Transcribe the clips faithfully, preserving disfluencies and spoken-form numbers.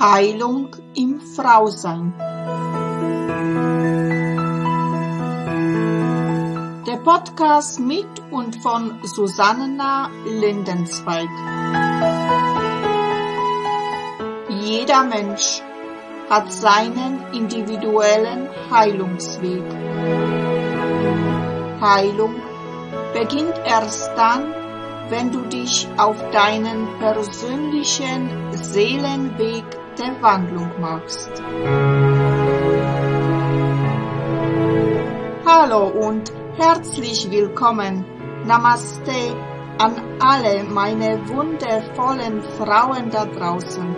Heilung im Frausein. Der Podcast mit und von Susanna Lindenzweig. Jeder Mensch hat seinen individuellen Heilungsweg. Heilung beginnt erst dann, wenn du dich auf deinen persönlichen Seelenweg der Wandlung machst. Hallo und herzlich willkommen, Namaste an alle meine wundervollen Frauen da draußen.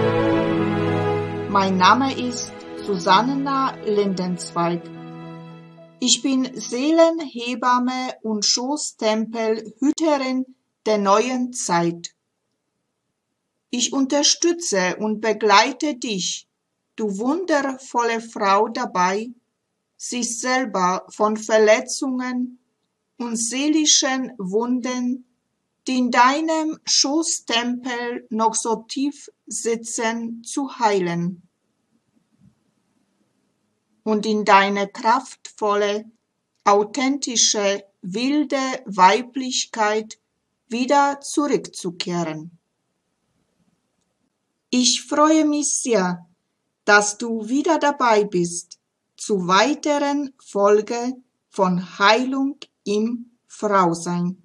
Mein Name ist Susanna Lindenzweig. Ich bin Seelenhebamme und Schoßtempelhüterin der neuen Zeit. Ich unterstütze und begleite dich, du wundervolle Frau, dabei, sich selber von Verletzungen und seelischen Wunden, die in deinem Schoßtempel noch so tief sitzen, zu heilen und in deine kraftvolle, authentische, wilde Weiblichkeit wieder zurückzukehren. Ich freue mich sehr, dass du wieder dabei bist zu weiteren Folge von Heilung im Frausein.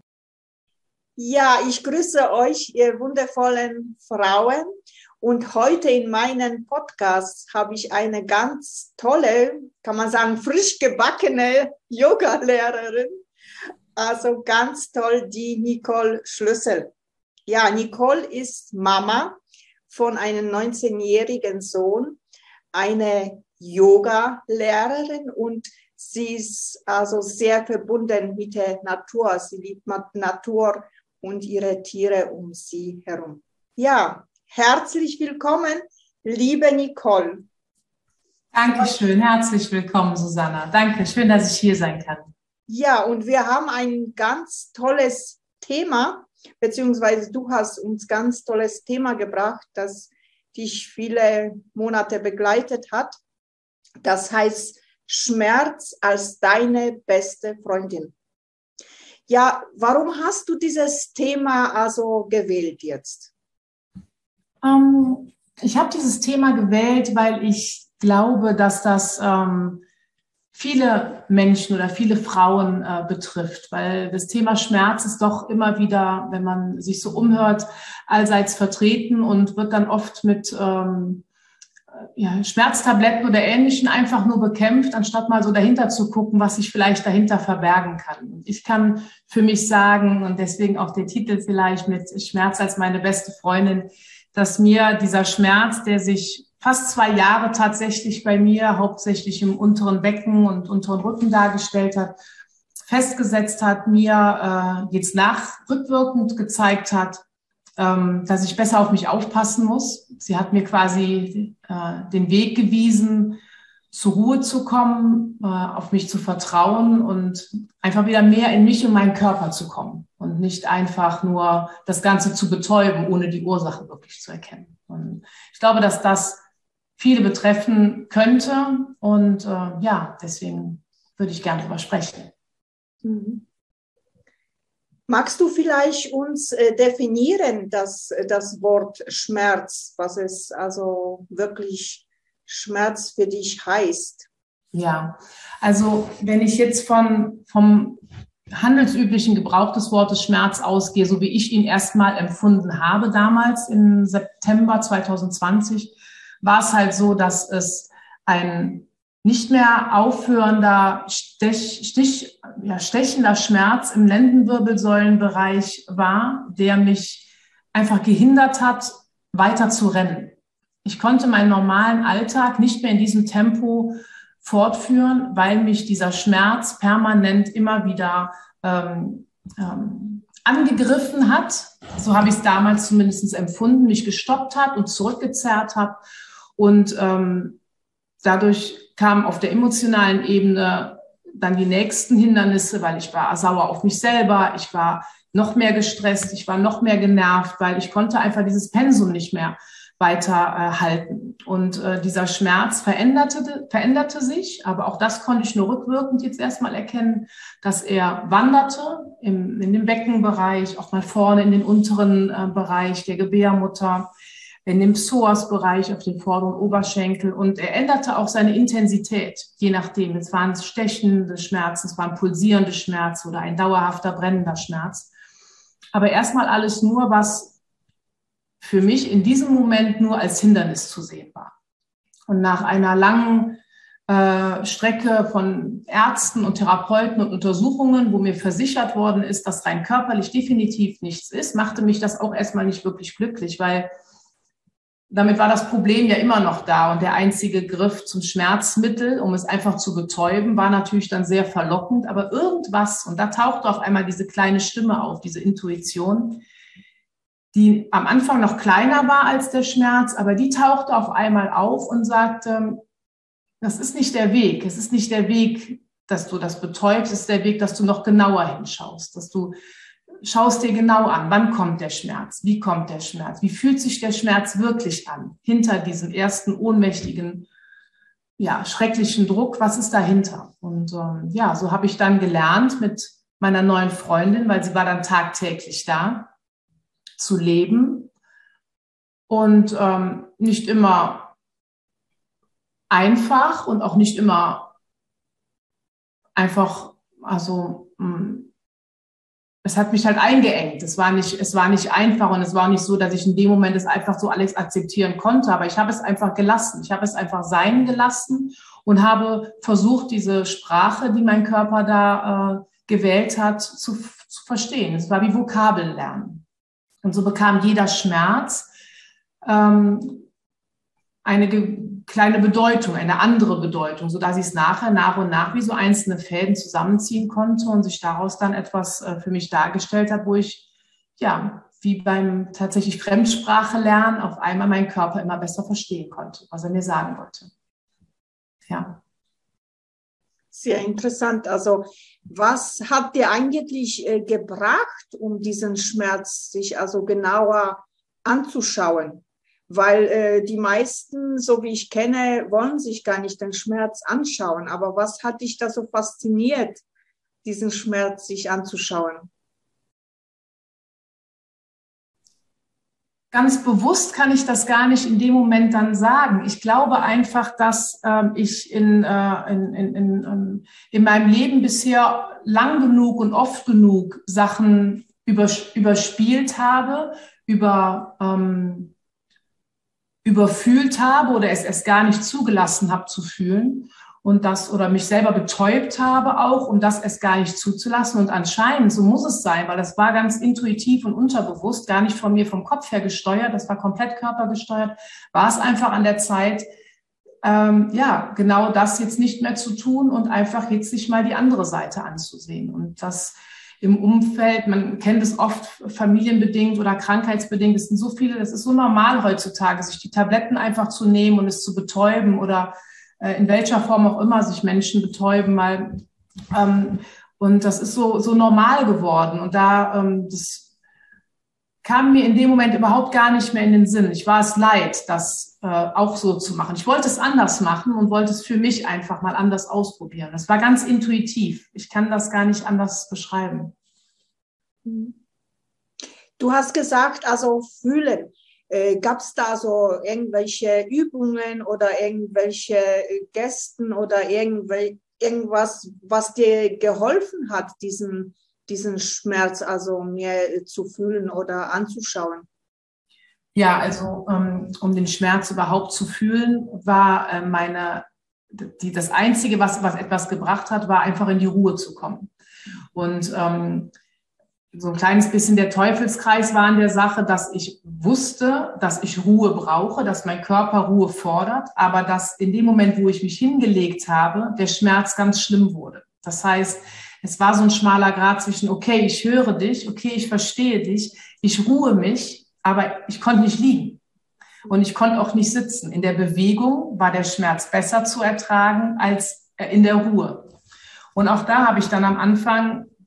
Ja, ich grüße euch, ihr wundervollen Frauen. Und heute in meinem Podcast habe ich eine ganz tolle, kann man sagen, frisch gebackene Yoga-Lehrerin. Also ganz toll, die Nicole Schlüssel. Ja, Nicole ist Mama von einem neunzehnjährigen Sohn, eine Yoga-Lehrerin, und sie ist also sehr verbunden mit der Natur. Sie liebt Natur und ihre Tiere um sie herum. Ja, herzlich willkommen, liebe Nicole. Dankeschön, herzlich willkommen, Susanna. Danke, schön, dass ich hier sein kann. Ja, und wir haben ein ganz tolles Thema, beziehungsweise du hast uns ganz tolles Thema gebracht, das dich viele Monate begleitet hat. Das heißt Schmerz als deine beste Freundin. Ja, warum hast du dieses Thema also gewählt jetzt? Ähm, ich habe dieses Thema gewählt, weil ich glaube, dass das ähm, viele Menschen oder viele Frauen äh, betrifft, weil das Thema Schmerz ist doch immer wieder, wenn man sich so umhört, allseits vertreten und wird dann oft mit ähm, ja, Schmerztabletten oder Ähnlichem einfach nur bekämpft, anstatt mal so dahinter zu gucken, was sich vielleicht dahinter verbergen kann. Und ich kann für mich sagen, und deswegen auch der Titel vielleicht mit Schmerz als meine beste Freundin, dass mir dieser Schmerz, der sich fast zwei Jahre tatsächlich bei mir, hauptsächlich im unteren Becken und unteren Rücken dargestellt hat, festgesetzt hat, mir äh, jetzt nachrückwirkend gezeigt hat, ähm, dass ich besser auf mich aufpassen muss. Sie hat mir quasi äh, den Weg gewiesen, zur Ruhe zu kommen, äh, auf mich zu vertrauen und einfach wieder mehr in mich und meinen Körper zu kommen und nicht einfach nur das Ganze zu betäuben, ohne die Ursache wirklich zu erkennen. Und ich glaube, dass das viele betreffen könnte, und äh, ja, deswegen würde ich gerne darüber sprechen. Mhm. Magst du vielleicht uns äh, definieren, das, das Wort Schmerz, was es also wirklich Schmerz für dich heißt? Ja, also wenn ich jetzt von, vom handelsüblichen Gebrauch des Wortes Schmerz ausgehe, so wie ich ihn erstmal empfunden habe damals im September zwanzig zwanzig, war es halt so, dass es ein nicht mehr aufhörender, Stech, Stich, ja, stechender Schmerz im Lendenwirbelsäulenbereich war, der mich einfach gehindert hat, weiter zu rennen. Ich konnte meinen normalen Alltag nicht mehr in diesem Tempo fortführen, weil mich dieser Schmerz permanent immer wieder ähm, ähm, angegriffen hat. So habe ich es damals zumindest empfunden, mich gestoppt hat und zurückgezerrt hat. Und ähm, dadurch kamen auf der emotionalen Ebene dann die nächsten Hindernisse, weil ich war sauer auf mich selber, ich war noch mehr gestresst, ich war noch mehr genervt, weil ich konnte einfach dieses Pensum nicht mehr weiter äh, halten. Und äh, dieser Schmerz veränderte, veränderte sich, aber auch das konnte ich nur rückwirkend jetzt erstmal erkennen, dass er wanderte im, in dem Beckenbereich, auch mal vorne in den unteren äh, Bereich der Gebärmutter, in dem Psoasbereich auf den vorderen Oberschenkel, und er änderte auch seine Intensität, je nachdem. Es waren stechende Schmerzen, es waren pulsierende Schmerzen oder ein dauerhafter brennender Schmerz. Aber erstmal alles nur, was für mich in diesem Moment nur als Hindernis zu sehen war. Und nach einer langen äh, Strecke von Ärzten und Therapeuten und Untersuchungen, wo mir versichert worden ist, dass rein körperlich definitiv nichts ist, machte mich das auch erstmal nicht wirklich glücklich, weil damit war das Problem ja immer noch da, und der einzige Griff zum Schmerzmittel, um es einfach zu betäuben, war natürlich dann sehr verlockend. Aber irgendwas, und da tauchte auf einmal diese kleine Stimme auf, diese Intuition, die am Anfang noch kleiner war als der Schmerz, aber die tauchte auf einmal auf und sagte, das ist nicht der Weg, es ist nicht der Weg, dass du das betäubst, es ist der Weg, dass du noch genauer hinschaust, dass du schaust dir genau an, wann kommt der Schmerz, wie kommt der Schmerz, wie fühlt sich der Schmerz wirklich an, hinter diesem ersten ohnmächtigen, ja, schrecklichen Druck, was ist dahinter? Und ähm, ja, so habe ich dann gelernt mit meiner neuen Freundin, weil sie war dann tagtäglich da, zu leben, und ähm, nicht immer einfach und auch nicht immer einfach, also mh, es hat mich halt eingeengt. Es war nicht, es war nicht einfach, und es war nicht so, dass ich in dem Moment es einfach so alles akzeptieren konnte. Aber ich habe es einfach gelassen. Ich habe es einfach sein gelassen und habe versucht, diese Sprache, die mein Körper da äh, gewählt hat, zu, zu verstehen. Es war wie Vokabeln lernen. Und so bekam jeder Schmerz ähm, eine ge- kleine Bedeutung, eine andere Bedeutung, sodass ich es nachher nach und nach wie so einzelne Fäden zusammenziehen konnte und sich daraus dann etwas äh, für mich dargestellt hat, wo ich, ja, wie beim tatsächlich Fremdsprache lernen, auf einmal meinen Körper immer besser verstehen konnte, was er mir sagen wollte. Ja. Sehr interessant. Also, was hat dir eigentlich äh, gebracht, um diesen Schmerz sich also genauer anzuschauen? Weil äh, die meisten, so wie ich kenne, wollen sich gar nicht den Schmerz anschauen. Aber was hat dich da so fasziniert, diesen Schmerz sich anzuschauen? Ganz bewusst kann ich das gar nicht in dem Moment dann sagen. Ich glaube einfach, dass ähm, ich in, äh, in, in, in, in meinem Leben bisher lang genug und oft genug Sachen übers- überspielt habe, über... Ähm, überfühlt habe oder es erst gar nicht zugelassen habe zu fühlen und das oder mich selber betäubt habe auch, um das erst gar nicht zuzulassen. Und anscheinend, so muss es sein, weil das war ganz intuitiv und unterbewusst, gar nicht von mir vom Kopf her gesteuert, das war komplett körpergesteuert, war es einfach an der Zeit, ähm, ja, genau das jetzt nicht mehr zu tun und einfach jetzt sich mal die andere Seite anzusehen. Und das im Umfeld, man kennt es oft familienbedingt oder krankheitsbedingt, es sind so viele, das ist so normal heutzutage, sich die Tabletten einfach zu nehmen und es zu betäuben oder äh, in welcher Form auch immer sich Menschen betäuben mal. Ähm, und das ist so, so normal geworden. Und da, ähm, das kam mir in dem Moment überhaupt gar nicht mehr in den Sinn. Ich war es leid, das äh, auch so zu machen. Ich wollte es anders machen und wollte es für mich einfach mal anders ausprobieren. Das war ganz intuitiv. Ich kann das gar nicht anders beschreiben. Du hast gesagt, also fühlen. Äh, gab es da so irgendwelche Übungen oder irgendwelche Gesten oder irgendwel irgendwas, was dir geholfen hat, diesen, diesen Schmerz also mehr zu fühlen oder anzuschauen? Ja, also ähm, um den Schmerz überhaupt zu fühlen, war äh, meine, die, das Einzige, was, was etwas gebracht hat, war einfach in die Ruhe zu kommen. Und ähm, so ein kleines bisschen der Teufelskreis war in der Sache, dass ich wusste, dass ich Ruhe brauche, dass mein Körper Ruhe fordert, aber dass in dem Moment, wo ich mich hingelegt habe, der Schmerz ganz schlimm wurde. Das heißt, es war so ein schmaler Grat zwischen, okay, ich höre dich, okay, ich verstehe dich, ich ruhe mich, aber ich konnte nicht liegen und ich konnte auch nicht sitzen. In der Bewegung war der Schmerz besser zu ertragen als in der Ruhe. Und auch da habe ich dann am Anfang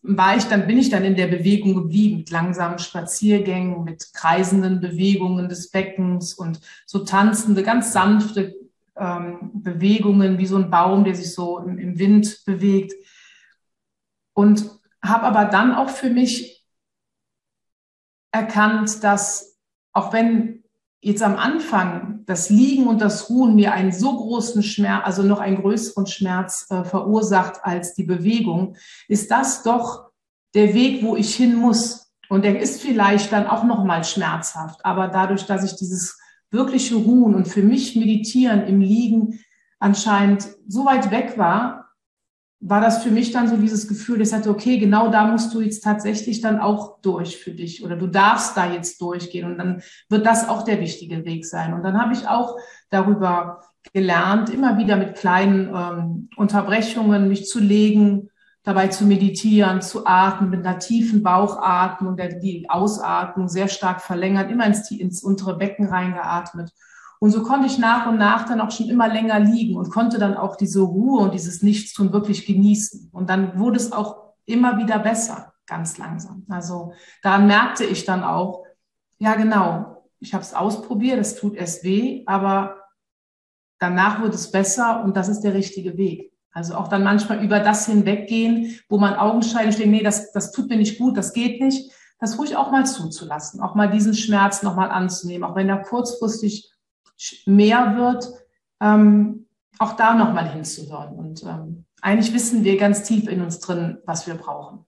war ich dann, bin ich dann in der Bewegung geblieben, mit langsamen Spaziergängen, mit kreisenden Bewegungen des Beckens und so tanzende, ganz sanfte ähm, Bewegungen, wie so ein Baum, der sich so im, im Wind bewegt. Und habe aber dann auch für mich erkannt, dass auch wenn jetzt am Anfang das Liegen und das Ruhen mir einen so großen Schmerz, also noch einen größeren Schmerz äh, verursacht als die Bewegung, ist das doch der Weg, wo ich hin muss. Und der ist vielleicht dann auch noch mal schmerzhaft. Aber dadurch, dass ich dieses wirkliche Ruhen und für mich Meditieren im Liegen anscheinend so weit weg war, war das für mich dann so dieses Gefühl, ich sagte, okay, genau da musst du jetzt tatsächlich dann auch durch für dich oder du darfst da jetzt durchgehen und dann wird das auch der wichtige Weg sein. Und dann habe ich auch darüber gelernt, immer wieder mit kleinen ähm, Unterbrechungen mich zu legen, dabei zu meditieren, zu atmen, mit einer tiefen Bauchatmung, der die Ausatmung sehr stark verlängert, immer ins, ins untere Becken reingeatmet. Und so konnte ich nach und nach dann auch schon immer länger liegen und konnte dann auch diese Ruhe und dieses Nichtstun wirklich genießen. Und dann wurde es auch immer wieder besser, ganz langsam. Also daran merkte ich dann auch, ja genau, ich habe es ausprobiert, es tut erst weh, aber danach wird es besser und das ist der richtige Weg. Also auch dann manchmal über das hinweggehen, wo man augenscheinlich denkt, nee, das, das tut mir nicht gut, das geht nicht, das ruhig auch mal zuzulassen, auch mal diesen Schmerz nochmal anzunehmen, auch wenn er kurzfristig mehr wird, ähm, auch da nochmal hinzuhören. Und ähm, eigentlich wissen wir ganz tief in uns drin, was wir brauchen.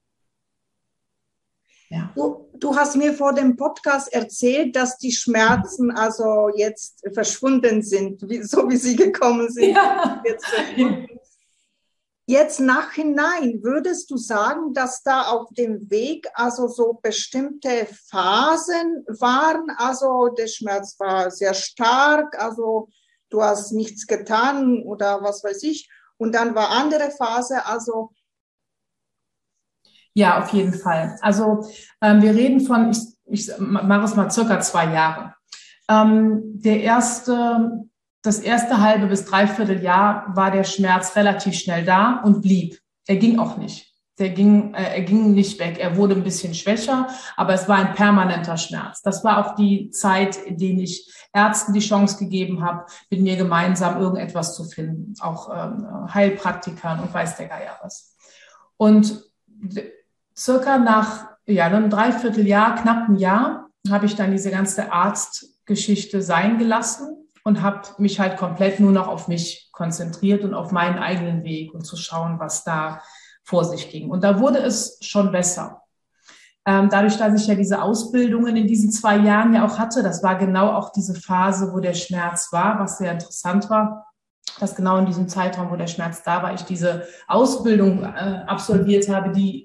Ja. Du, du hast mir vor dem Podcast erzählt, dass die Schmerzen also jetzt verschwunden sind, wie, so wie sie gekommen sind. Ja. Jetzt, jetzt nachhinein, würdest du sagen, dass da auf dem Weg also so bestimmte Phasen waren? Also der Schmerz war sehr stark, also du hast nichts getan oder was weiß ich. Und dann war andere Phase, also Ja, auf jeden Fall. Also ähm, wir reden von, ich, ich mache es mal circa zwei Jahre. Ähm, der erste, das erste halbe bis dreiviertel Jahr war der Schmerz relativ schnell da und blieb. Er ging auch nicht. Der ging, äh, er ging nicht weg. Er wurde ein bisschen schwächer, aber es war ein permanenter Schmerz. Das war auch die Zeit, in der ich Ärzten die Chance gegeben habe, mit mir gemeinsam irgendetwas zu finden. Auch ähm, Heilpraktikern und weiß der Geier was. Und circa nach ja, einem Dreivierteljahr, knapp ein Jahr, habe ich dann diese ganze Arztgeschichte sein gelassen und habe mich halt komplett nur noch auf mich konzentriert und auf meinen eigenen Weg und zu schauen, was da vor sich ging. Und da wurde es schon besser. Ähm, dadurch, dass ich ja diese Ausbildungen in diesen zwei Jahren ja auch hatte, das war genau auch diese Phase, wo der Schmerz war, was sehr interessant war, dass genau in diesem Zeitraum, wo der Schmerz da war, ich diese Ausbildung äh, absolviert habe, die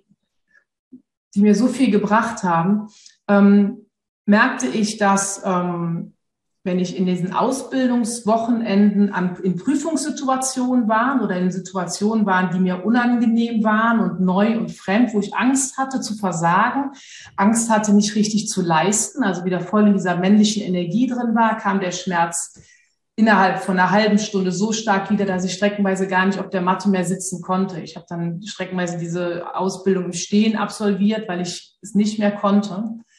die mir so viel gebracht haben, ähm, merkte ich, dass ähm, wenn ich in diesen Ausbildungswochenenden an, in Prüfungssituationen war oder in Situationen waren, die mir unangenehm waren und neu und fremd, wo ich Angst hatte zu versagen, Angst hatte, nicht richtig zu leisten, also wieder voll in dieser männlichen Energie drin war, kam der Schmerz innerhalb von einer halben Stunde so stark wieder, dass ich streckenweise gar nicht auf der Matte mehr sitzen konnte. Ich habe dann streckenweise diese Ausbildung im Stehen absolviert, weil ich es nicht mehr konnte.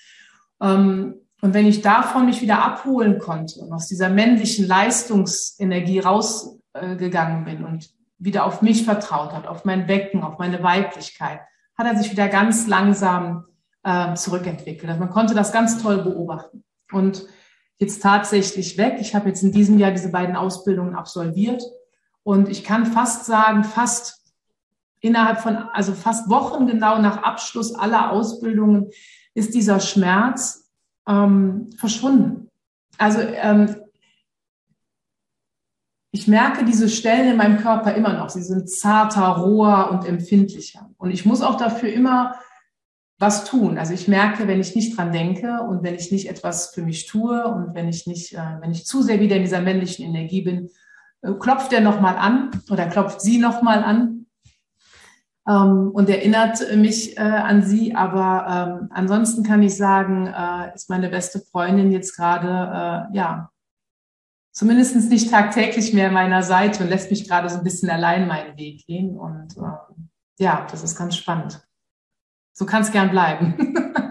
Und wenn ich davon mich wieder abholen konnte und aus dieser männlichen Leistungsenergie rausgegangen bin und wieder auf mich vertraut hat, auf mein Becken, auf meine Weiblichkeit, hat er sich wieder ganz langsam zurückentwickelt. Also man konnte das ganz toll beobachten. Und jetzt tatsächlich weg. Ich habe jetzt in diesem Jahr diese beiden Ausbildungen absolviert und ich kann fast sagen, fast innerhalb von, also fast Wochen genau nach Abschluss aller Ausbildungen ist dieser Schmerz ähm, verschwunden. Also ähm, ich merke diese Stellen in meinem Körper immer noch. Sie sind zarter, roher und empfindlicher. Und ich muss auch dafür immer was tun. Also ich merke, wenn ich nicht dran denke und wenn ich nicht etwas für mich tue und wenn ich nicht, äh, wenn ich zu sehr wieder in dieser männlichen Energie bin, äh, klopft er nochmal an oder klopft sie nochmal an ähm, und erinnert mich äh, an sie. Aber ähm, ansonsten kann ich sagen, äh, ist meine beste Freundin jetzt gerade, äh, ja, zumindest nicht tagtäglich mehr an meiner Seite und lässt mich gerade so ein bisschen allein meinen Weg gehen. Und äh, ja, das ist ganz spannend. So kann es gern bleiben.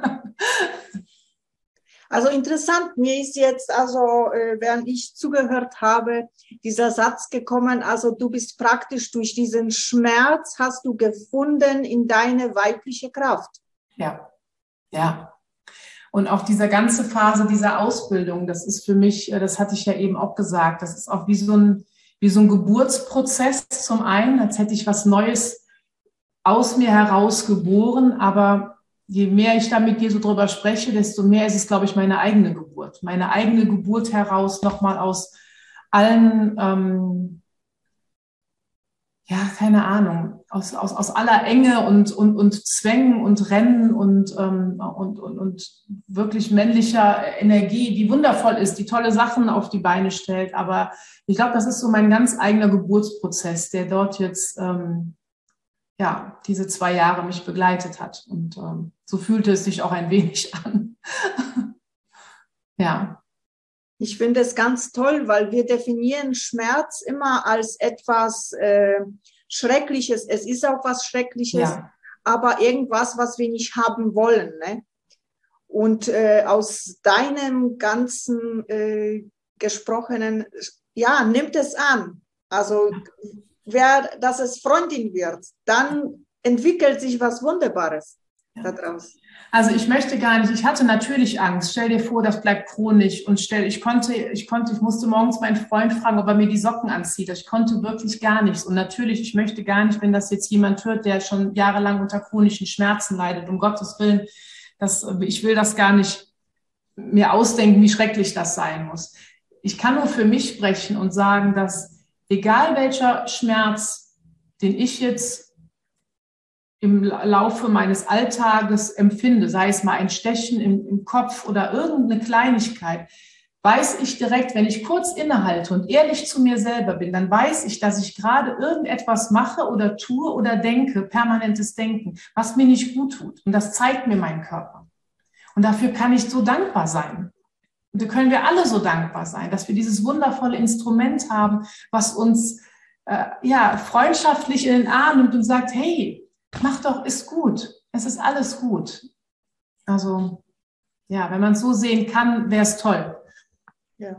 Also interessant, mir ist jetzt, also äh, während ich zugehört habe, dieser Satz gekommen, also du bist praktisch durch diesen Schmerz, hast du gefunden in deine weibliche Kraft. Ja, ja. Und auch diese ganze Phase dieser Ausbildung, das ist für mich, das hatte ich ja eben auch gesagt, das ist auch wie so ein, wie so ein Geburtsprozess zum einen, als hätte ich was Neues aus mir heraus geboren, aber je mehr ich da mit dir so drüber spreche, desto mehr ist es, glaube ich, meine eigene Geburt. Meine eigene Geburt heraus, nochmal aus allen, ähm, ja, keine Ahnung, aus, aus, aus aller Enge und, und, und Zwängen und Rennen und, ähm, und, und, und wirklich männlicher Energie, die wundervoll ist, die tolle Sachen auf die Beine stellt. Aber ich glaube, das ist so mein ganz eigener Geburtsprozess, der dort jetzt, ähm, ja, diese zwei Jahre mich begleitet hat. Und ähm, so fühlte es sich auch ein wenig an. Ja. Ich finde es ganz toll, weil wir definieren Schmerz immer als etwas äh, Schreckliches. Es ist auch was Schreckliches, ja, aber irgendwas, was wir nicht haben wollen. Ne? Und äh, aus deinem ganzen äh, gesprochenen, ja, nimmt es an. Also wer, dass es Freundin wird, dann entwickelt sich was Wunderbares ja. daraus. Also ich möchte gar nicht, ich hatte natürlich Angst. Stell dir vor, das bleibt chronisch und stell, ich konnte, ich konnte, ich musste morgens meinen Freund fragen, ob er mir die Socken anzieht. Ich konnte wirklich gar nichts. Und natürlich, ich möchte gar nicht, wenn das jetzt jemand hört, der schon jahrelang unter chronischen Schmerzen leidet, um Gottes Willen, das, ich will das gar nicht mir ausdenken, wie schrecklich das sein muss. Ich kann nur für mich sprechen und sagen, dass egal welcher Schmerz, den ich jetzt im Laufe meines Alltages empfinde, sei es mal ein Stechen im, im Kopf oder irgendeine Kleinigkeit, weiß ich direkt, wenn ich kurz innehalte und ehrlich zu mir selber bin, dann weiß ich, dass ich gerade irgendetwas mache oder tue oder denke, permanentes Denken, was mir nicht gut tut. Und das zeigt mir mein Körper. Und dafür kann ich so dankbar sein. Und da können wir alle so dankbar sein, dass wir dieses wundervolle Instrument haben, was uns äh, ja, freundschaftlich in den Arm nimmt und sagt, hey, mach doch, ist gut. Es ist alles gut. Also, ja, wenn man es so sehen kann, wäre es toll. Ja.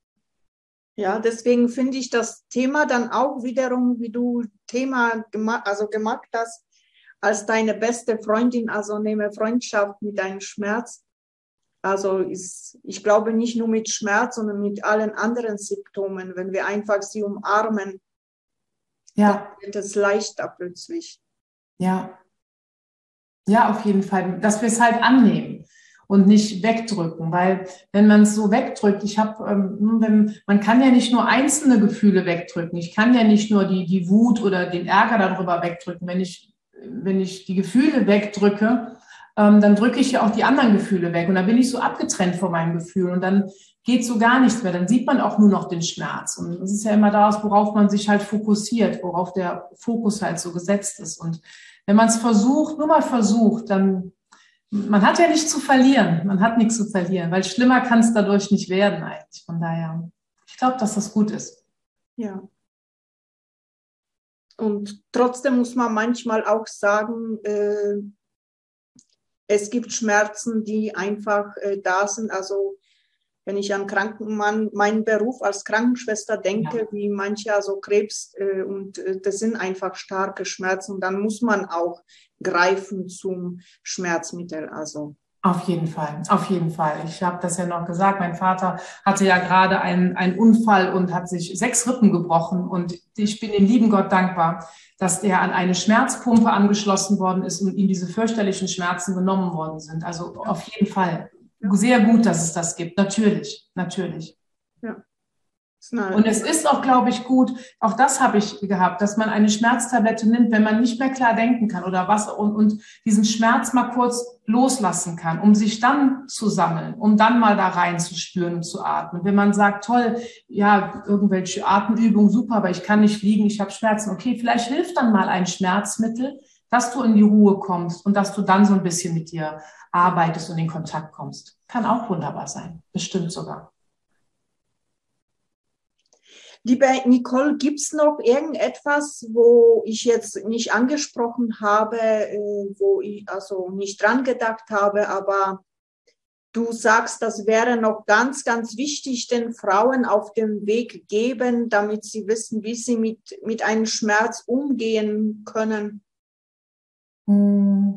Ja, deswegen finde ich das Thema dann auch wiederum, wie du Thema gemacht, also gemacht hast, als deine beste Freundin, also nehme Freundschaft mit deinem Schmerz. Also ist, ich glaube nicht nur mit Schmerz, sondern mit allen anderen Symptomen. Wenn wir einfach sie umarmen, ja, dann wird es leichter plötzlich. Ja, ja, auf jeden Fall, dass wir es halt annehmen und nicht wegdrücken, weil wenn man es so wegdrückt, ich habe, ähm, wenn, man kann ja nicht nur einzelne Gefühle wegdrücken, ich kann ja nicht nur die, die Wut oder den Ärger darüber wegdrücken, wenn ich, wenn ich die Gefühle wegdrücke, ähm, dann drücke ich ja auch die anderen Gefühle weg und dann bin ich so abgetrennt von meinem Gefühl und dann geht so gar nichts mehr, dann sieht man auch nur noch den Schmerz und das ist ja immer das, worauf man sich halt fokussiert, worauf der Fokus halt so gesetzt ist und wenn man es versucht, nur mal versucht, dann, man hat ja nichts zu verlieren, man hat nichts zu verlieren, weil schlimmer kann es dadurch nicht werden eigentlich. Von daher, ich glaube, dass das gut ist. Ja. Und trotzdem muss man manchmal auch sagen, äh, es gibt Schmerzen, die einfach äh, da sind. Also wenn ich an Krankenmann, meinen Beruf als Krankenschwester denke, ja, wie manche also Krebs äh, und äh, das sind einfach starke Schmerzen. Und dann muss man auch greifen zum Schmerzmittel. Also auf jeden Fall, auf jeden Fall. Ich habe das ja noch gesagt, mein Vater hatte ja gerade einen, einen Unfall und hat sich sechs Rippen gebrochen und ich bin dem lieben Gott dankbar, dass er an eine Schmerzpumpe angeschlossen worden ist und ihm diese fürchterlichen Schmerzen genommen worden sind. Also auf jeden Fall. Sehr gut, dass es das gibt. Natürlich, natürlich. Ja. Und es ist auch, glaube ich, gut, auch das habe ich gehabt, dass man eine Schmerztablette nimmt, wenn man nicht mehr klar denken kann oder was und, und diesen Schmerz mal kurz loslassen kann, um sich dann zu sammeln, um dann mal da rein zu spüren und zu atmen. Wenn man sagt, toll, ja, irgendwelche Atemübungen, super, aber ich kann nicht fliegen, ich habe Schmerzen. Okay, vielleicht hilft dann mal ein Schmerzmittel, dass du in die Ruhe kommst und dass du dann so ein bisschen mit dir arbeitest und in Kontakt kommst. Kann auch wunderbar sein, bestimmt sogar. Liebe Nicole, gibt es noch irgendetwas, wo ich jetzt nicht angesprochen habe, äh, wo ich also nicht dran gedacht habe, aber du sagst, das wäre noch ganz, ganz wichtig, den Frauen auf dem Weg geben, damit sie wissen, wie sie mit, mit einem Schmerz umgehen können? Hm.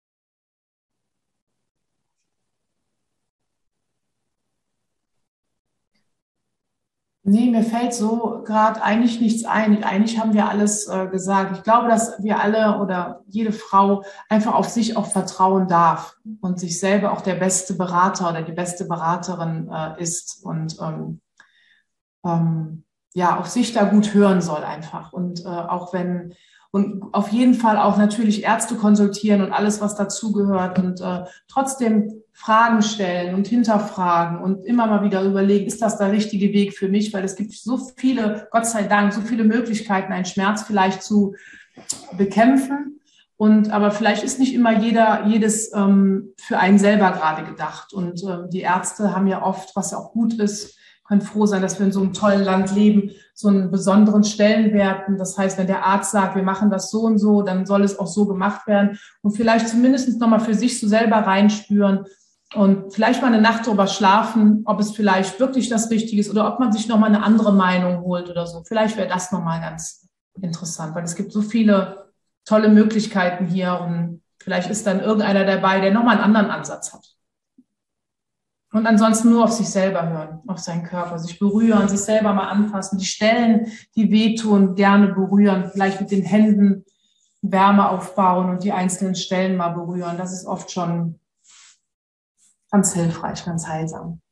Nee, mir fällt so gerade eigentlich nichts ein. Eigentlich haben wir alles äh, gesagt. Ich glaube, dass wir alle oder jede Frau einfach auf sich auch vertrauen darf und sich selber auch der beste Berater oder die beste Beraterin äh, ist und ähm, ähm, ja, auf sich da gut hören soll einfach. Und äh, auch wenn, und auf jeden Fall auch natürlich Ärzte konsultieren und alles, was dazugehört und äh, trotzdem Fragen stellen und hinterfragen und immer mal wieder überlegen, ist das der richtige Weg für mich? Weil es gibt so viele, Gott sei Dank, so viele Möglichkeiten, einen Schmerz vielleicht zu bekämpfen. Und aber vielleicht ist nicht immer jeder, jedes ähm, für einen selber gerade gedacht. Und ähm, die Ärzte haben ja oft, was ja auch gut ist, können froh sein, dass wir in so einem tollen Land leben, so einen besonderen Stellenwert. Das heißt, wenn der Arzt sagt, wir machen das so und so, dann soll es auch so gemacht werden und vielleicht zumindest nochmal für sich so selber reinspüren und vielleicht mal eine Nacht drüber schlafen, ob es vielleicht wirklich das Richtige ist oder ob man sich nochmal eine andere Meinung holt oder so. Vielleicht wäre das nochmal ganz interessant, weil es gibt so viele tolle Möglichkeiten hier und vielleicht ist dann irgendeiner dabei, der nochmal einen anderen Ansatz hat. Und ansonsten nur auf sich selber hören, auf seinen Körper, sich berühren, sich selber mal anfassen, die Stellen, die wehtun, gerne berühren, vielleicht mit den Händen Wärme aufbauen und die einzelnen Stellen mal berühren. Das ist oft schon ganz hilfreich, ganz heilsam.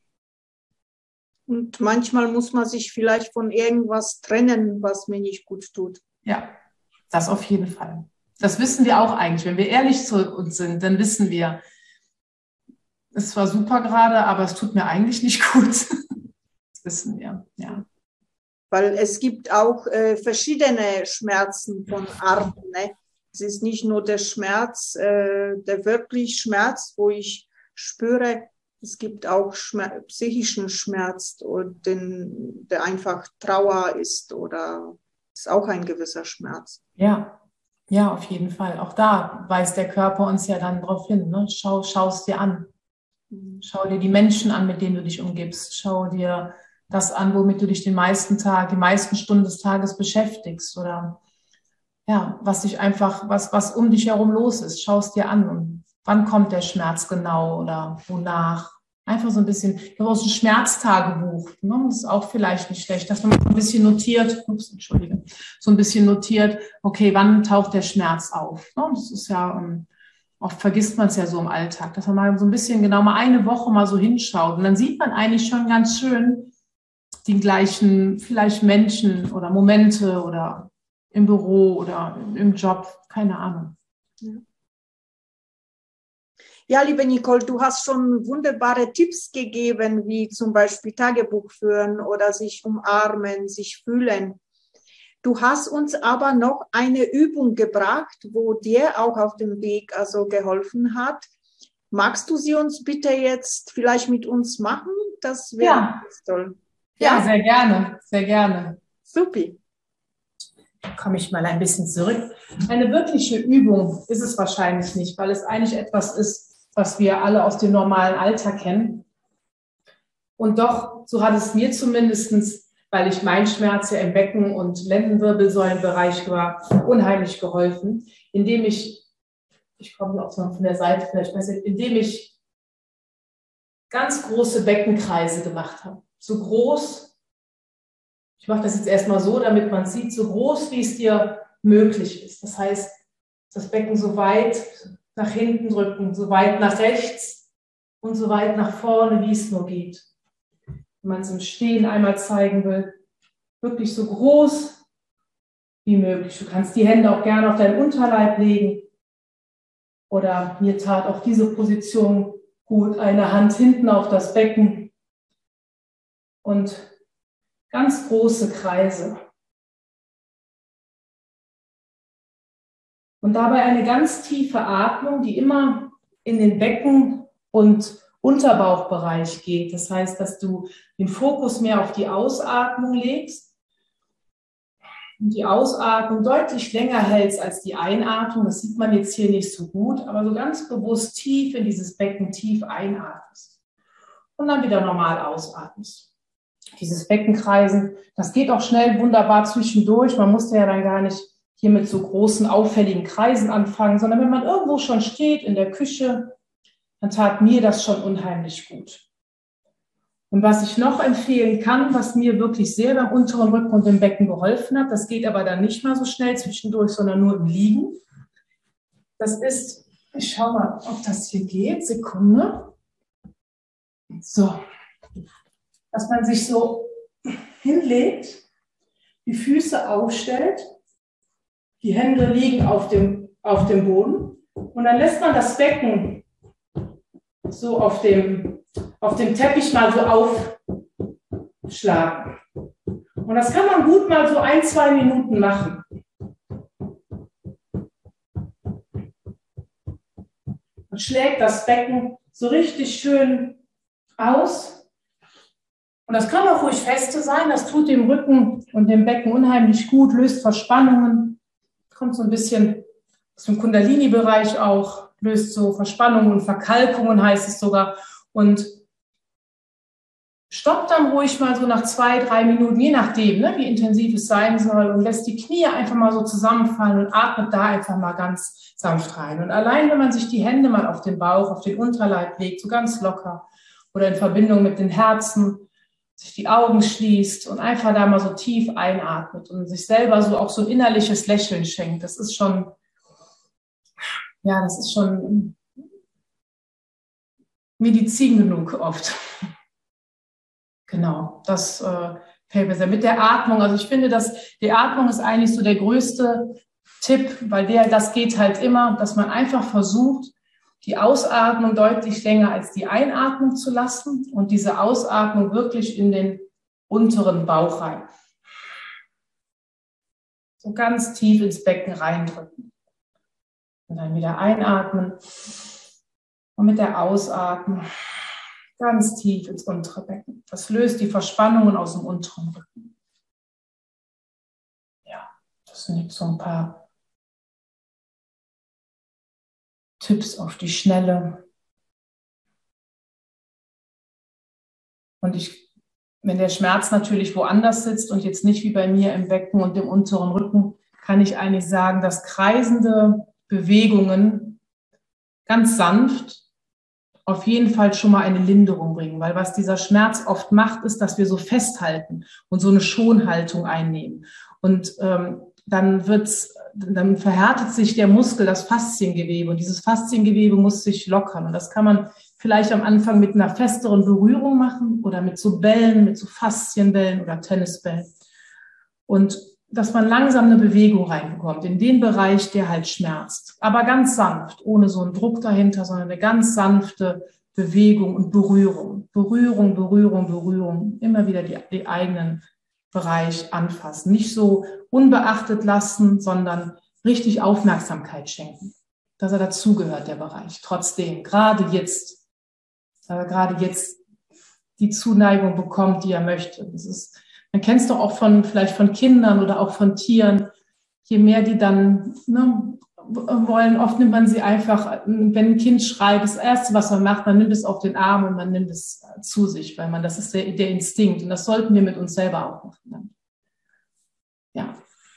Und manchmal muss man sich vielleicht von irgendwas trennen, was mir nicht gut tut. Ja, das auf jeden Fall. Das wissen wir auch eigentlich. Wenn wir ehrlich zu uns sind, dann wissen wir, es war super gerade, aber es tut mir eigentlich nicht gut. Das wissen wir, ja. Weil es gibt auch äh, verschiedene Schmerzen von Arten. Ne? Es ist nicht nur der Schmerz, äh, der wirklich Schmerz, wo ich spüre, es gibt auch Schmerz, psychischen Schmerz, und den, der einfach Trauer ist oder ist auch ein gewisser Schmerz. Ja, ja, auf jeden Fall. Auch da weist der Körper uns ja dann drauf hin. Ne? Schau, schau es dir an. Schau dir die Menschen an, mit denen du dich umgibst. Schau dir das an, womit du dich den meisten Tag, die meisten Stunden des Tages beschäftigst oder ja, was dich einfach, was, was um dich herum los ist. Schau es dir an und wann kommt der Schmerz genau oder wonach. Einfach so ein bisschen, ich habe auch so ein Schmerztagebuch. Ne? Das ist auch vielleicht nicht schlecht, dass man ein bisschen notiert, ups, entschuldige, so ein bisschen notiert, okay, wann taucht der Schmerz auf? Ne? Das ist ja, um, oft vergisst man es ja so im Alltag, dass man mal so ein bisschen genau mal eine Woche mal so hinschaut. Und dann sieht man eigentlich schon ganz schön die gleichen vielleicht Menschen oder Momente oder im Büro oder im Job, keine Ahnung. Ja. Ja, liebe Nicole, du hast schon wunderbare Tipps gegeben, wie zum Beispiel Tagebuch führen oder sich umarmen, sich fühlen. Du hast uns aber noch eine Übung gebracht, wo dir auch auf dem Weg also geholfen hat. Magst du sie uns bitte jetzt vielleicht mit uns machen? Das wäre ja. toll. Ja? ja, sehr gerne, sehr gerne. Supi. Komme ich mal ein bisschen zurück. Eine wirkliche Übung ist es wahrscheinlich nicht, weil es eigentlich etwas ist, was wir alle aus dem normalen Alltag kennen. Und doch, so hat es mir zumindest, weil ich mein Schmerz ja im Becken- und Lendenwirbelsäulenbereich war, unheimlich geholfen, indem ich, ich komme auch so von der Seite vielleicht besser, indem ich ganz große Beckenkreise gemacht habe. So groß, ich mache das jetzt erstmal so, damit man sieht, so groß, wie es dir möglich ist. Das heißt, das Becken so weit nach hinten drücken, so weit nach rechts und so weit nach vorne, wie es nur geht. Wenn man es im Stehen einmal zeigen will, wirklich so groß wie möglich. Du kannst die Hände auch gerne auf deinen Unterleib legen oder mir tat auch diese Position gut, eine Hand hinten auf das Becken und ganz große Kreise. Und dabei eine ganz tiefe Atmung, die immer in den Becken- und Unterbauchbereich geht. Das heißt, dass du den Fokus mehr auf die Ausatmung legst und die Ausatmung deutlich länger hältst als die Einatmung. Das sieht man jetzt hier nicht so gut, aber so ganz bewusst tief in dieses Becken tief einatmest und dann wieder normal ausatmest. Dieses Beckenkreisen, das geht auch schnell wunderbar zwischendurch. Man musste ja dann gar nicht hier mit so großen, auffälligen Kreisen anfangen, sondern wenn man irgendwo schon steht in der Küche, dann tat mir das schon unheimlich gut. Und was ich noch empfehlen kann, was mir wirklich sehr beim unteren Rücken und dem Becken geholfen hat, das geht aber dann nicht mal so schnell zwischendurch, sondern nur im Liegen. Das ist, ich schaue mal, ob das hier geht, Sekunde. So, dass man sich so hinlegt, die Füße aufstellt, die Hände liegen auf dem, auf dem Boden und dann lässt man das Becken so auf dem, auf dem Teppich mal so aufschlagen. Und das kann man gut mal so ein, zwei Minuten machen. Man schlägt das Becken so richtig schön aus. Und das kann auch ruhig feste sein. Das tut dem Rücken und dem Becken unheimlich gut, löst Verspannungen. Kommt so ein bisschen aus dem Kundalini-Bereich auch, löst so Verspannungen und Verkalkungen, heißt es sogar. Und stoppt dann ruhig mal so nach zwei, drei Minuten, je nachdem, ne, wie intensiv es sein soll, und lässt die Knie einfach mal so zusammenfallen und atmet da einfach mal ganz sanft rein. Und allein, wenn man sich die Hände mal auf den Bauch, auf den Unterleib legt, so ganz locker oder in Verbindung mit den Herzen, sich die Augen schließt und einfach da mal so tief einatmet und sich selber so auch so ein innerliches Lächeln schenkt, das ist schon, ja, das ist schon Medizin genug oft. Genau, das äh, fällt mir sehr. Mit der Atmung, also ich finde, dass die Atmung ist eigentlich so der größte Tipp, weil der, das geht halt immer, dass man einfach versucht, die Ausatmung deutlich länger als die Einatmung zu lassen und diese Ausatmung wirklich in den unteren Bauch rein. So ganz tief ins Becken reindrücken. Und dann wieder einatmen und mit der Ausatmung ganz tief ins untere Becken. Das löst die Verspannungen aus dem unteren Rücken. Ja, das sind jetzt so ein paar Tipps auf die Schnelle. Und ich, wenn der Schmerz natürlich woanders sitzt und jetzt nicht wie bei mir im Becken und im unteren Rücken, kann ich eigentlich sagen, dass kreisende Bewegungen ganz sanft auf jeden Fall schon mal eine Linderung bringen, weil was dieser Schmerz oft macht, ist, dass wir so festhalten und so eine Schonhaltung einnehmen. Und ähm, dann wird's, dann verhärtet sich der Muskel, das Fasziengewebe, und dieses Fasziengewebe muss sich lockern. Und das kann man vielleicht am Anfang mit einer festeren Berührung machen oder mit so Bällen, mit so Faszienbällen oder Tennisbällen. Und dass man langsam eine Bewegung reinbekommt in den Bereich, der halt schmerzt. Aber ganz sanft, ohne so einen Druck dahinter, sondern eine ganz sanfte Bewegung und Berührung. Berührung, Berührung, Berührung. Immer wieder die, die eigenen Bereich anfassen. Nicht so unbeachtet lassen, sondern richtig Aufmerksamkeit schenken. Dass er dazugehört, der Bereich. Trotzdem, gerade jetzt, dass er gerade jetzt die Zuneigung bekommt, die er möchte. Das ist, man kennt es doch auch von, vielleicht von Kindern oder auch von Tieren. Je mehr die dann, ne, wollen, oft nimmt man sie einfach, wenn ein Kind schreit, das Erste, was man macht, man nimmt es auf den Arm und man nimmt es zu sich, weil man, das ist der, der Instinkt, und das sollten wir mit uns selber auch machen. Ja.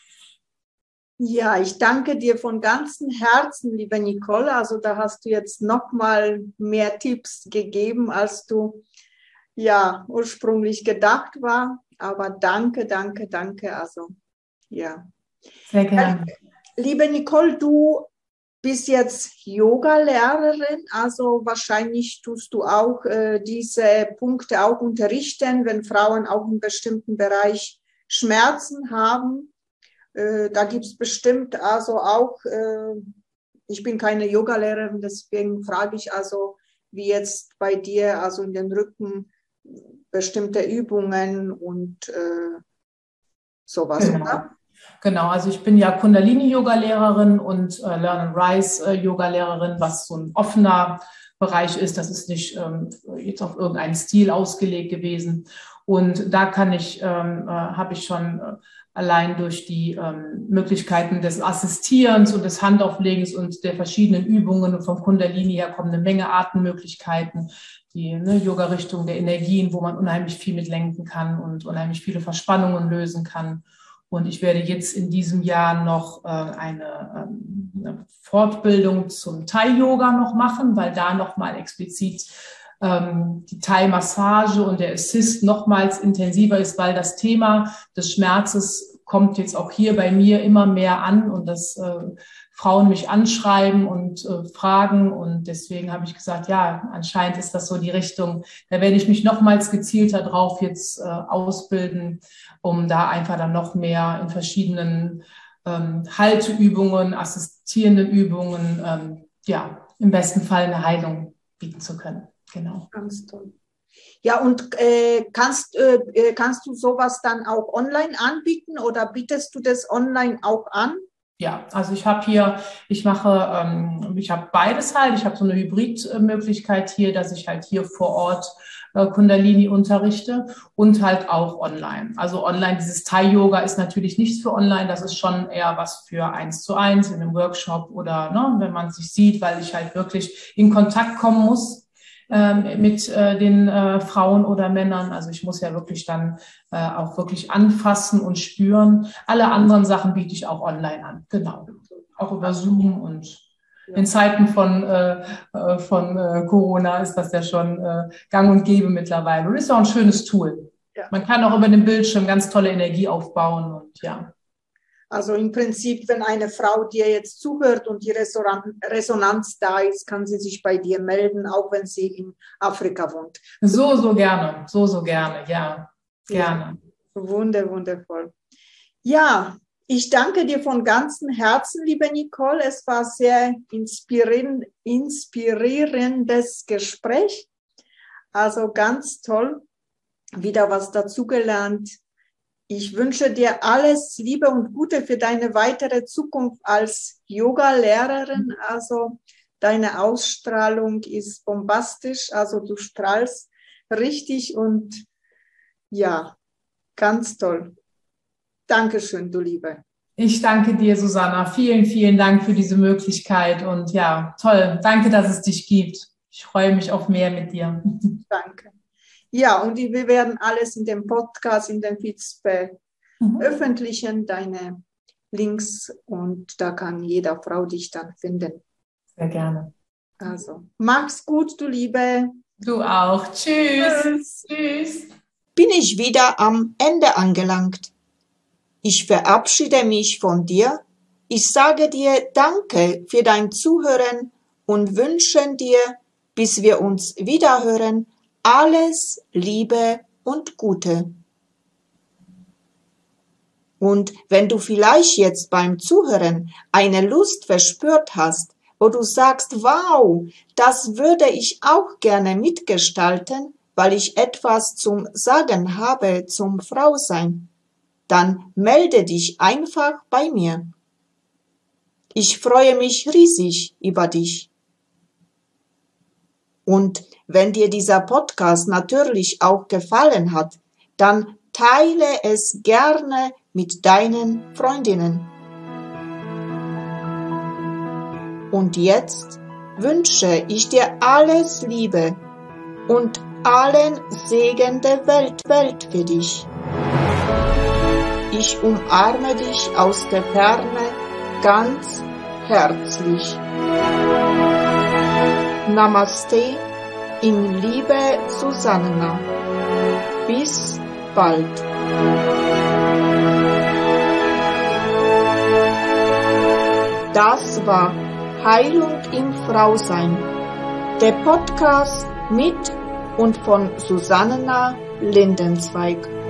Ja, ich danke dir von ganzem Herzen, liebe Nicole. Also da hast du jetzt noch mal mehr Tipps gegeben, als du ja ursprünglich gedacht war. Aber danke, danke, danke. Also ja. Sehr gerne. Liebe Nicole, du bist jetzt Yoga-Lehrerin, also wahrscheinlich tust du auch äh, diese Punkte auch unterrichten, wenn Frauen auch in bestimmten Bereich Schmerzen haben. Äh, da gibt es bestimmt also auch, äh, ich bin keine Yoga-Lehrerin, deswegen frage ich also, wie jetzt bei dir, also in den Rücken, bestimmte Übungen und äh, sowas, genau. oder? Genau, also ich bin ja Kundalini-Yoga-Lehrerin und äh, Learn and Rise-Yoga-Lehrerin, was so ein offener Bereich ist. Das ist nicht ähm, jetzt auf irgendeinen Stil ausgelegt gewesen. Und da kann ich, ähm, äh, habe ich schon allein durch die ähm, Möglichkeiten des Assistierens und des Handauflegens und der verschiedenen Übungen und vom Kundalini her kommen eine Menge Artenmöglichkeiten, die ne, Yoga-Richtung der Energien, wo man unheimlich viel mit lenken kann und unheimlich viele Verspannungen lösen kann. Und ich werde jetzt in diesem Jahr noch äh, eine, ähm, eine Fortbildung zum Thai-Yoga noch machen, weil da nochmal explizit ähm, die Thai-Massage und der Assist nochmals intensiver ist, weil das Thema des Schmerzes kommt jetzt auch hier bei mir immer mehr an und dass äh, Frauen mich anschreiben und äh, fragen. Und deswegen habe ich gesagt, ja, anscheinend ist das so die Richtung. Da werde ich mich nochmals gezielter drauf jetzt äh, ausbilden, um da einfach dann noch mehr in verschiedenen ähm, Halteübungen, assistierenden Übungen, ähm, ja, im besten Fall eine Heilung bieten zu können. Genau. Ganz toll. Ja, und äh, kannst, äh, kannst du sowas dann auch online anbieten oder bietest du das online auch an? Ja, also ich habe hier, ich mache, ähm, ich habe beides halt. Ich habe so eine Hybridmöglichkeit hier, dass ich halt hier vor Ort äh, Kundalini unterrichte und halt auch online. Also online, dieses Thai-Yoga ist natürlich nichts für online. Das ist schon eher was für eins zu eins in einem Workshop oder ne, wenn man sich sieht, weil ich halt wirklich in Kontakt kommen muss mit äh, den äh, Frauen oder Männern. Also ich muss ja wirklich dann äh, auch wirklich anfassen und spüren. Alle anderen Sachen biete ich auch online an. Genau. Auch über Zoom und in Zeiten von, äh, von äh, Corona ist das ja schon äh, gang und gäbe mittlerweile. Und ist auch ein schönes Tool. Ja. Man kann auch über den Bildschirm ganz tolle Energie aufbauen und ja. Also im Prinzip, wenn eine Frau dir jetzt zuhört und die Resonanz da ist, kann sie sich bei dir melden, auch wenn sie in Afrika wohnt. So, so gerne, so, so gerne, ja, gerne. Ja, wunder, wundervoll. Ja, ich danke dir von ganzem Herzen, liebe Nicole. Es war sehr inspirierend, inspirierendes Gespräch. Also ganz toll, wieder was dazugelernt. Ich wünsche dir alles Liebe und Gute für deine weitere Zukunft als Yoga-Lehrerin. Also deine Ausstrahlung ist bombastisch, also du strahlst richtig und ja, ganz toll. Dankeschön, du Liebe. Ich danke dir, Susanna. Vielen, vielen Dank für diese Möglichkeit und ja, toll. Danke, dass es dich gibt. Ich freue mich auf mehr mit dir. Danke. Ja, und wir werden alles in dem Podcast, in den Feeds veröffentlichen, mhm. deine Links, und da kann jeder Frau dich dann finden. Sehr gerne. Also, mach's gut, du Liebe. Du auch. Tschüss. Tschüss. Bin ich wieder am Ende angelangt. Ich verabschiede mich von dir. Ich sage dir Danke für dein Zuhören und wünsche dir, bis wir uns wiederhören, alles Liebe und Gute. Und wenn du vielleicht jetzt beim Zuhören eine Lust verspürt hast, wo du sagst, wow, das würde ich auch gerne mitgestalten, weil ich etwas zum Sagen habe zum Frausein, dann melde dich einfach bei mir. Ich freue mich riesig über dich. Und wenn dir dieser Podcast natürlich auch gefallen hat, dann teile es gerne mit deinen Freundinnen. Und jetzt wünsche ich dir alles Liebe und allen Segen der Welt, Welt für dich. Ich umarme dich aus der Ferne ganz herzlich. Namaste, in Liebe, Susanna. Bis bald. Das war Heilung im Frausein, der Podcast mit und von Susanna Lindenzweig.